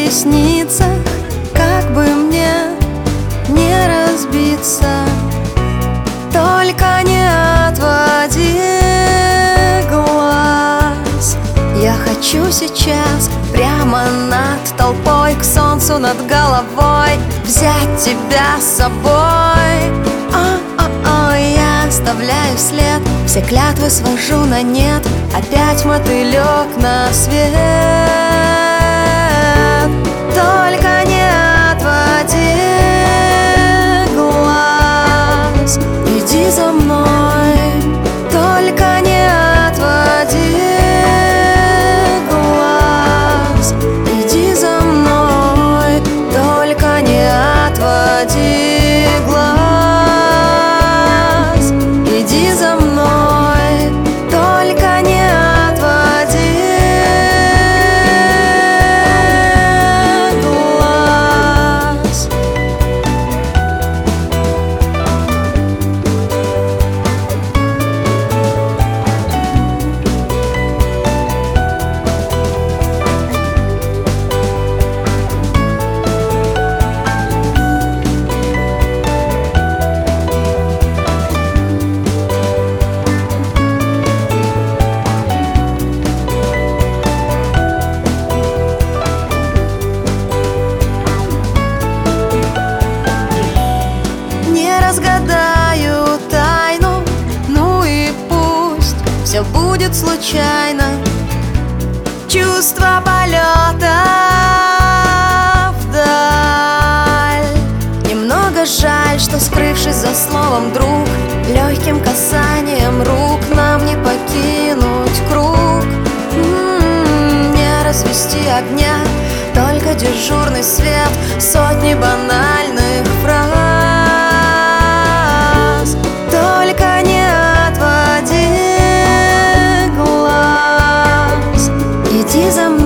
ресницах, как бы мне не разбиться. Только не отводи глаз. Я хочу сейчас прямо над толпой, к солнцу над головой, взять тебя с собой. Я оставляю след, все клятвы свожу на нет, опять мотылек на свет. Только не отводи глаз, иди за мной. Только не отводи глаз, иди за мной. Только не отводи глаз, иди за мной. Только не отводи глаз. Разгадаю тайну, ну и пусть все будет случайно. Чувство полета вдаль. Немного жаль, что, скрывшись за словом «друг», легким касанием рук нам не покинуть круг. Не развести огня, только дежурный свет, сотни банальных фраз. Только не отводи глаз, иди за мной.